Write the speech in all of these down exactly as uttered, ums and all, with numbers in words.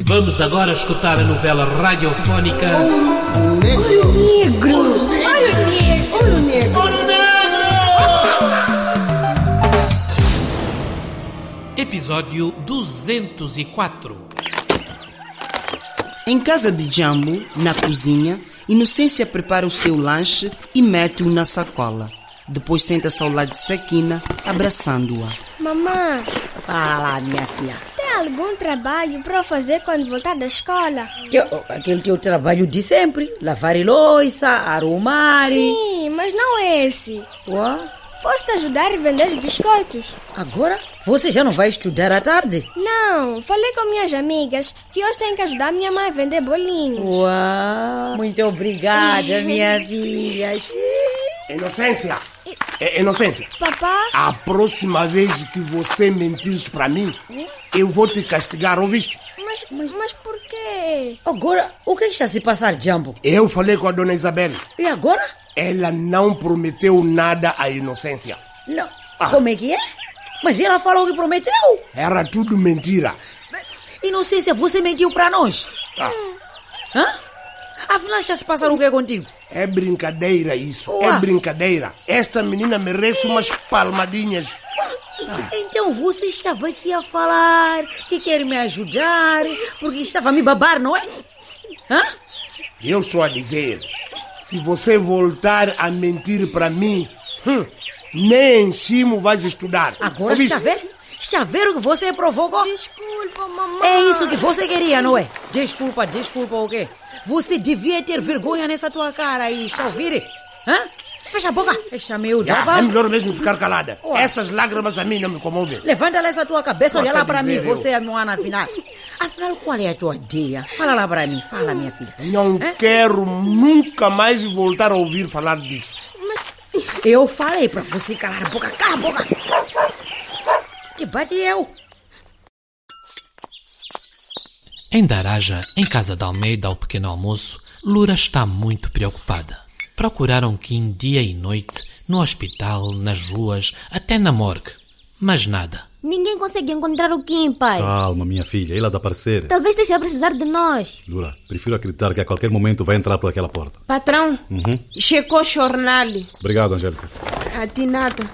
Vamos agora escutar a novela radiofónica Ouro Negro. Ouro Negro. Ouro Negro. Ouro Negro. Episódio duzentos e quatro. Em casa de Jambo, na cozinha, Inocência prepara o seu lanche e mete-o na sacola. Depois senta-se ao lado de Sakina, abraçando-a. Mamãe, Fala lá, minha filha. tem algum trabalho para eu fazer quando voltar da escola? Que, aquele teu trabalho de sempre. Lavar louça, arrumar. Sim, mas não esse. Ué? Posso te ajudar a vender os biscoitos? Agora? Você já não vai estudar à tarde? Não, falei com minhas amigas que hoje tenho que ajudar minha mãe a vender bolinhos. Uau, muito obrigada, minha filha. Inocência! É, Inocência! Papá? A próxima vez que você mentires para mim, eu vou te castigar, ouviste? Mas, mas, mas por quê? Agora, o que está a se passar, Jambo? Eu falei com a dona Isabel. E agora? Ela não prometeu nada à Inocência. Não. Ah. Como é que é? Mas ela falou que prometeu. Era tudo mentira. Inocência, você mentiu para nós. Ah, Hã? Afinal, já se passaram o que é contigo? é brincadeira isso, Ué. é brincadeira. Esta menina merece umas palmadinhas. Então você estava aqui a falar que quer me ajudar porque estava a me babar, não é? Hã? Eu estou a dizer, se você voltar a mentir para mim, hum, nem em cimo vais estudar. Agora Ouviste? está a ver? Está a ver o que você provocou? Desculpa, mamãe. É isso que você queria, não é? Desculpa, desculpa o quê? Você devia ter vergonha nessa tua cara aí, está a ouvir? Hã? Fecha a boca. Fecha meu Já, daba. é melhor mesmo ficar calada. Ué. Essas lágrimas a mim não me comovem. Levanta lá essa tua cabeça, olha Bota lá para mim, dizer eu. você é a Moana afinal. Afinal, qual é a tua ideia? Fala lá para mim, fala, minha filha. Não Hã? quero nunca mais voltar a ouvir falar disso. Eu falei para você calar a boca, cala a boca. Que bate eu. Em Daraja, em casa de Almeida, ao pequeno almoço, Lura está muito preocupada. Procuraram Kim dia e noite, no hospital, nas ruas, até na morgue. Mas nada. Ninguém consegue encontrar o Kim, pai. Calma, minha filha, ele há de aparecer. Talvez esteja a precisar de nós. Lura, prefiro acreditar que a qualquer momento vai entrar por aquela porta. Patrão, Uhum. chegou o jornal. Obrigado, Angélica. A ti nada.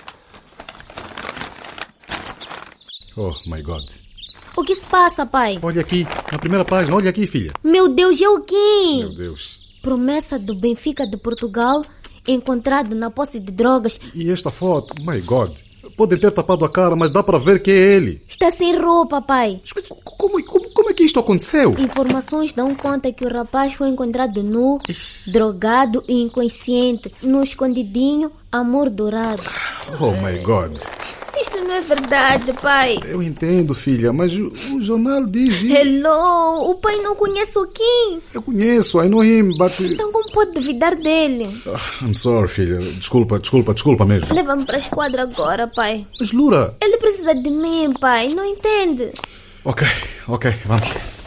Oh, my God. O que se passa, pai? Olha aqui, na primeira página, olha aqui, filha. Meu Deus, é o Kim. Meu Deus. Promessa do Benfica de Portugal encontrado na posse de drogas. E esta foto, my God. Podem ter tapado a cara, mas dá para ver que é ele. Está sem roupa, pai. Mas Como, como, como é que isto aconteceu? Informações dão conta que o rapaz foi encontrado nu, drogado e inconsciente, no escondidinho Amor Dourado. Oh, my God. Isto não é verdade, pai. Eu entendo, filha, mas o, o jornal diz... Hello, o pai não conhece o Kim. Eu conheço, I know him, but... Então como pode duvidar dele? Ah, I'm sorry, filha. Desculpa, desculpa, desculpa mesmo. Leva-me para a esquadra agora, pai. Mas, Lura... Ele precisa de mim, pai. Não entende? Ok, ok, vamos.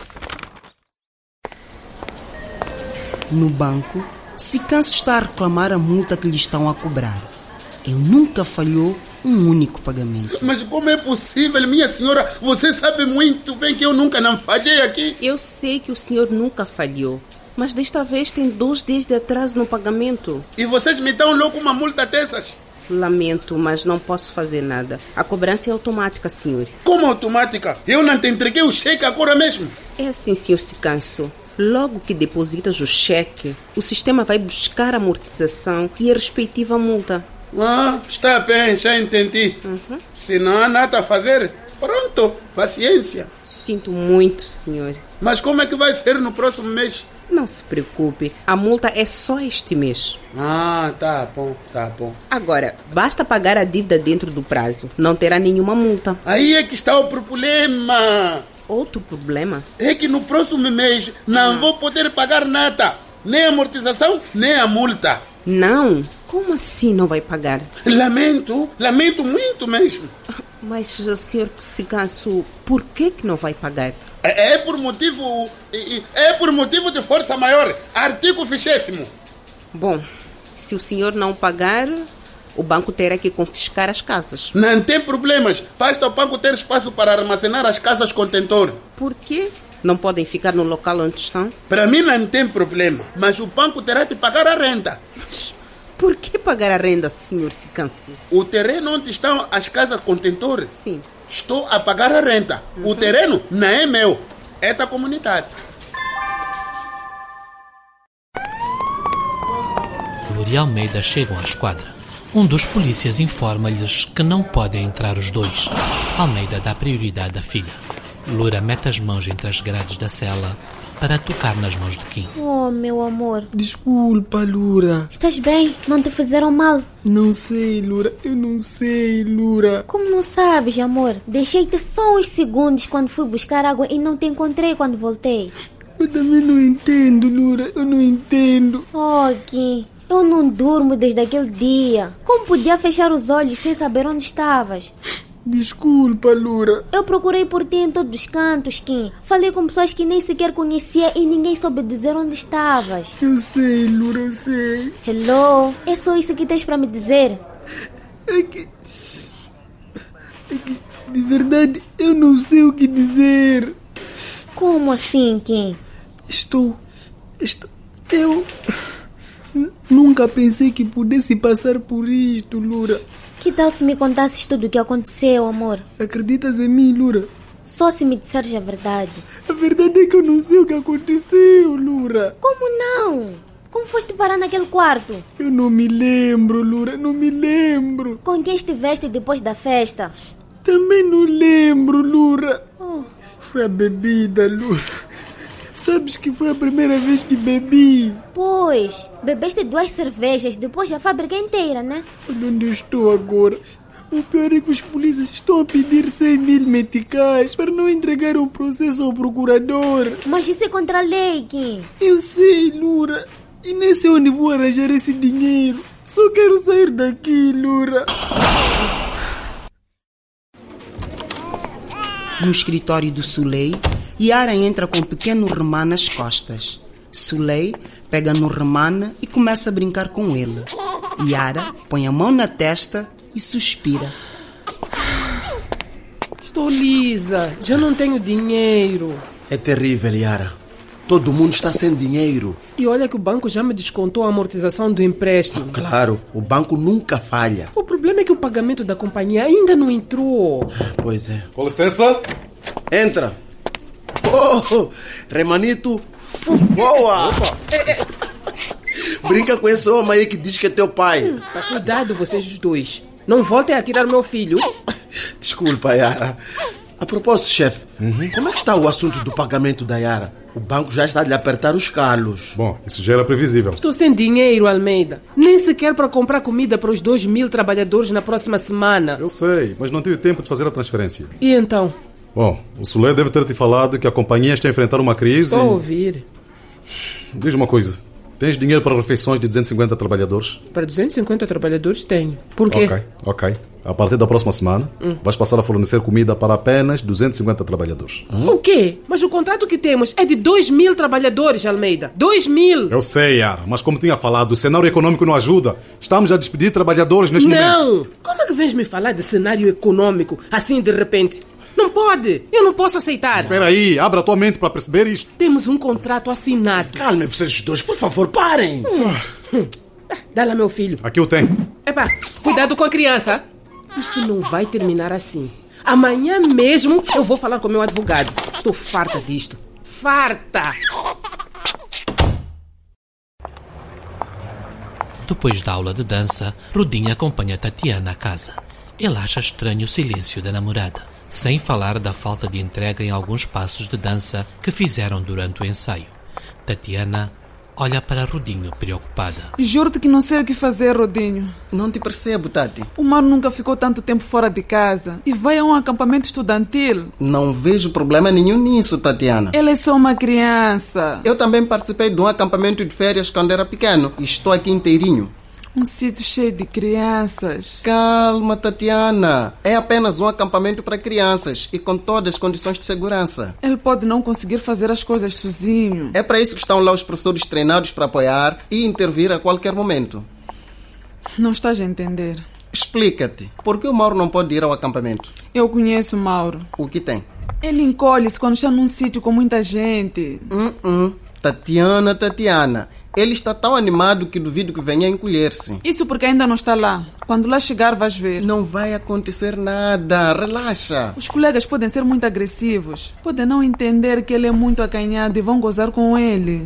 No banco, Sicanso está a reclamar a multa que lhe estão a cobrar. Ele nunca falhou um único pagamento. Mas como é possível, minha senhora? Você sabe muito bem que eu nunca não falhei aqui. Eu sei que o senhor nunca falhou, mas desta vez tem dois dias de atraso no pagamento. E vocês me dão logo uma multa dessas? Lamento, mas não posso fazer nada. A cobrança é automática, senhor. Como automática? Eu não te entreguei o cheque agora mesmo. É assim, senhor Sicanso. Logo que depositas o cheque, o sistema vai buscar a amortização e a respectiva multa. Ah, está bem, já entendi. Uhum. Se não há nada a fazer, pronto, paciência. Sinto muito, senhor. Mas como é que vai ser no próximo mês? Não se preocupe, a multa é só este mês. Ah, tá bom, tá bom. Agora, basta pagar a dívida dentro do prazo. Não terá nenhuma multa. Aí é que está o problema. Outro problema? É que no próximo mês não vou poder pagar nada. Nem a amortização, nem a multa. Não? Como assim não vai pagar? Lamento, lamento muito mesmo. Mas, senhor Sicanso, por que que não vai pagar? É, é por motivo... É por motivo de força maior. Artigo vigésimo. Bom, se o senhor não pagar, o banco terá que confiscar as casas. Não tem problemas. Basta o banco ter espaço para armazenar as casas contentor. Por quê? Não podem ficar no local onde estão? Para mim não tem problema, mas o banco terá de pagar a renda. Por que pagar a renda, senhor Sicanso? O terreno onde estão as casas contentores? Sim. Estou a pagar a renta. Uhum. O terreno não é meu, é da comunidade. Lura e Almeida chegam à esquadra. Um dos polícias informa-lhes que não podem entrar os dois. Almeida dá prioridade à filha. Lura mete as mãos entre as grades da cela para tocar nas mãos de Kim. Oh, meu amor. Desculpa, Lura. Estás bem? Não te fizeram mal? Não sei, Lura. Eu não sei, Lura. Como não sabes, amor? Deixei-te só uns segundos quando fui buscar água e não te encontrei quando voltei. Eu também não entendo, Lura. Eu não entendo. Oh, Kim. Eu não durmo desde aquele dia. Como podia fechar os olhos sem saber onde estavas? Desculpa, Lura. Eu procurei por ti em todos os cantos, Kim. Falei com pessoas que nem sequer conhecia e ninguém soube dizer onde estavas. Eu sei, Lura, eu sei. Hello? É só isso que tens para me dizer? É que... É que, de verdade, eu não sei o que dizer. Como assim, Kim? Estou... Estou... Eu... Nunca pensei que pudesse passar por isto, Lura. Que tal se me contasses tudo o que aconteceu, amor? Acreditas em mim, Lura? Só se me disseres a verdade. A verdade é que eu não sei o que aconteceu, Lura. Como não? Como foste parar naquele quarto? Eu não me lembro, Lura, não me lembro. Com quem estiveste depois da festa? Também não lembro, Lura. Oh. Foi a bebida, Lura. Sabes que foi a primeira vez que bebi. Pois, bebeste duas cervejas depois da fábrica inteira, né? Olha onde eu estou agora. O pior é que os polícias estão a pedir cem mil meticais para não entregar um processo ao procurador. Mas isso é contra a lei, Kim. Eu sei, Lura. E nem sei onde vou arranjar esse dinheiro. Só quero sair daqui, Lura. No escritório do Sulei, Yara entra com um pequeno remã nas costas. Sulei pega no remã e começa a brincar com ele. Yara põe a mão na testa e suspira. Estou lisa, já não tenho dinheiro. É terrível, Yara. Todo mundo está sem dinheiro. E olha que o banco já me descontou a amortização do empréstimo. Claro, o banco nunca falha. O problema é que o pagamento da companhia ainda não entrou. Pois é. Com licença. Entra. Oh, Remanito, boa! Brinca com esse homem aí que diz que é teu pai. Tá, cuidado vocês os dois. Não voltem a tirar meu filho. Desculpa, Yara. A propósito, chefe, uhum. Como é que está o assunto do pagamento da Yara? O banco já está a lhe apertar os calos. Bom, isso já era previsível. Estou sem dinheiro, Almeida. Nem sequer para comprar comida para os dois mil trabalhadores na próxima semana. Eu sei, mas não tive tempo de fazer a transferência. E então? Bom, o Sulé deve ter te falado que a companhia está a enfrentar uma crise. Estou a ouvir. Diz uma coisa. Tens dinheiro para refeições de duzentos e cinquenta trabalhadores? Para duzentos e cinquenta trabalhadores tenho. Por quê? Ok, ok. A partir da próxima semana, hum. vais passar a fornecer comida para apenas duzentos e cinquenta trabalhadores. Hum? O quê? Mas o contrato que temos é de dois mil trabalhadores, Almeida. dois mil! Eu sei, Yara, mas como tinha falado, o cenário econômico não ajuda. Estamos a despedir trabalhadores neste não. momento. Não! Como é que vens me falar de cenário econômico assim de repente? Não pode! Eu não posso aceitar! Espera aí, abra a tua mente para perceber isto. Temos um contrato assinado. Calmem vocês dois, por favor, parem! Hum. Hum. Dá lá, meu filho. Aqui eu tenho. Epá, cuidado com a criança. Isto não vai terminar assim. Amanhã mesmo eu vou falar com o meu advogado. Estou farta disto. Farta! Depois da aula de dança, Rudinha acompanha Tatiana à casa. Ele acha estranho o silêncio da namorada, sem falar da falta de entrega em alguns passos de dança que fizeram durante o ensaio. Tatiana olha para Rudinho preocupada. Juro-te que não sei o que fazer, Rudinho. Não te percebo, Tati. O Mauro nunca ficou tanto tempo fora de casa e vai a um acampamento estudantil. Não vejo problema nenhum nisso, Tatiana. Ele é só uma criança. Eu também participei de um acampamento de férias quando era pequeno e estou aqui inteirinho. Um sítio cheio de crianças. Calma, Tatiana. É apenas um acampamento para crianças e com todas as condições de segurança. Ele pode não conseguir fazer as coisas sozinho. É para isso que estão lá os professores treinados para apoiar e intervir a qualquer momento. Não estás a entender. Explica-te. Por que o Mauro não pode ir ao acampamento? Eu conheço o Mauro. O que tem? Ele encolhe-se quando está num sítio com muita gente. Hum, hum. Tatiana, Tatiana. Ele está tão animado que duvido que venha a encolher-se. Isso porque ainda não está lá. Quando lá chegar, vais ver. Não vai acontecer nada. Relaxa. Os colegas podem ser muito agressivos. Podem não entender que ele é muito acanhado e vão gozar com ele.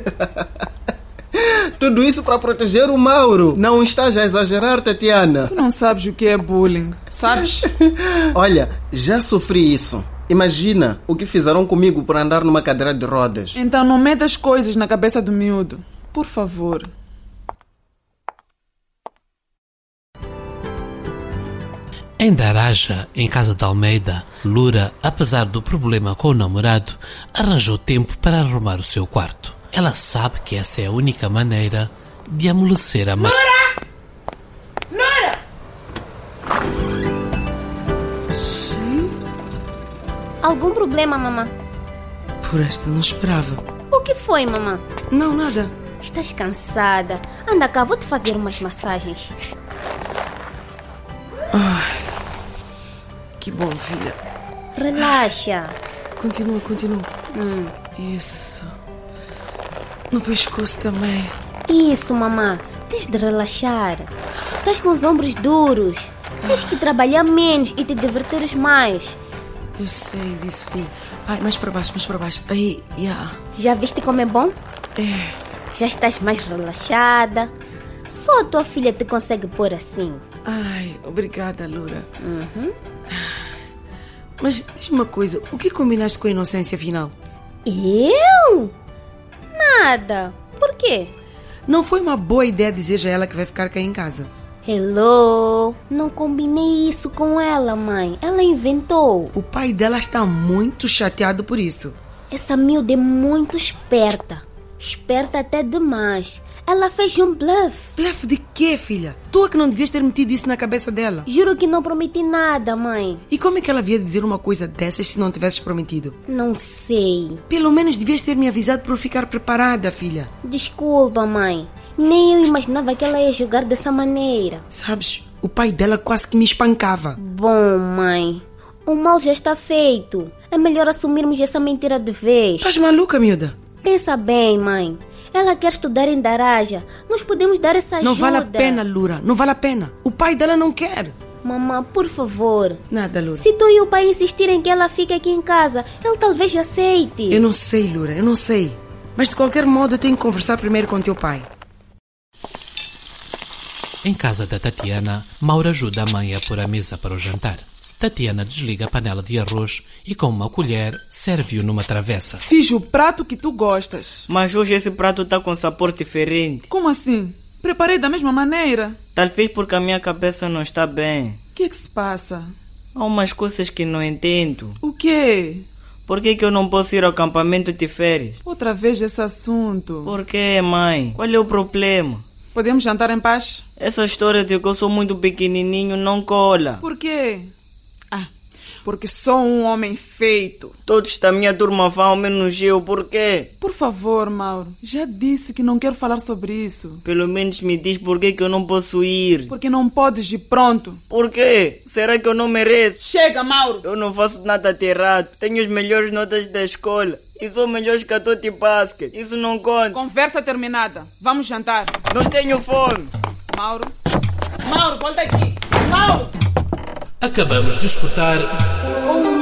Tudo isso para proteger o Mauro. Não estás a exagerar, Tatiana? Tu não sabes o que é bullying, sabes? Olha, já sofri isso. Imagina o que fizeram comigo por andar numa cadeira de rodas. Então não metas coisas na cabeça do miúdo. Por favor. Em Daraja, em casa de Almeida, Lura, apesar do problema com o namorado, arranjou tempo para arrumar o seu quarto. Ela sabe que essa é a única maneira de amolecer a mãe. Nora! Sim? Algum problema, mamã? Por esta não esperava. O que foi, mamã? Não, nada. Estás cansada? Anda cá, vou te fazer umas massagens. Ai, que bom, filha. Relaxa. Continua, continua. Hum. Isso. No pescoço também. Isso, mamã. Tens de relaxar. Estás com os ombros duros. Tens que trabalhar menos e te divertires mais. Eu sei disso, filho. Ai, mais para baixo, mais para baixo. Aí, já. Yeah. Já viste como é bom? É. Já estás mais relaxada. Só a tua filha te consegue pôr assim. Ai, obrigada, Lura. Uhum. Mas diz-me uma coisa, o que combinaste com a inocência afinal? Eu? Nada. Por quê? Não foi uma boa ideia dizer a ela que vai ficar cá em casa? Hello? Não combinei isso com ela, mãe. Ela inventou. O pai dela está muito chateado por isso. Essa miúda é muito esperta. Esperta até demais. Ela fez um bluff. Bluff de quê, filha? Tu é que não devias ter metido isso na cabeça dela. Juro que não prometi nada, mãe. E como é que ela havia de dizer uma coisa dessas se não tivesses prometido? Não sei. Pelo menos devias ter me avisado para eu ficar preparada, filha. Desculpa, mãe. Nem eu imaginava que ela ia jogar dessa maneira. Sabes, o pai dela quase que me espancava. Bom, mãe, o mal já está feito. É melhor assumirmos essa mentira de vez. Estás maluca, miúda? Pensa bem, mãe. Ela quer estudar em Daraja. Nós podemos dar essa ajuda. Não vale a pena, Lura. Não vale a pena. O pai dela não quer. Mamãe, por favor. Nada, Lura. Se tu e o pai insistirem que ela fique aqui em casa, ele talvez aceite. Eu não sei, Lura. Eu não sei. Mas de qualquer modo eu tenho que conversar primeiro com teu pai. Em casa da Tatiana, Mauro ajuda a mãe a pôr a mesa para o jantar. Tatiana desliga a panela de arroz e com uma colher serve-o numa travessa. Fiz o prato que tu gostas. Mas hoje esse prato está com sabor diferente. Como assim? Preparei da mesma maneira. Talvez porque a minha cabeça não está bem. O que é que se passa? Há umas coisas que não entendo. O quê? Por que que eu não posso ir ao acampamento de férias? Outra vez esse assunto. Por quê, mãe? Qual é o problema? Podemos jantar em paz? Essa história de que eu sou muito pequenininho não cola. Por quê? Ah, porque sou um homem feito. Todos da minha turma vão, menos eu. Por quê? Por favor, Mauro. Já disse que não quero falar sobre isso. Pelo menos me diz por que que eu não posso ir. Porque não podes ir, pronto. Por quê? Será que eu não mereço? Chega, Mauro. Eu não faço nada de errado. Tenho as melhores notas da escola. E sou melhor jogador de basquete. Isso não conta. Conversa terminada. Vamos jantar. Não tenho fome. Mauro. Mauro, volta aqui. Mauro. Acabamos de escutar... Oh!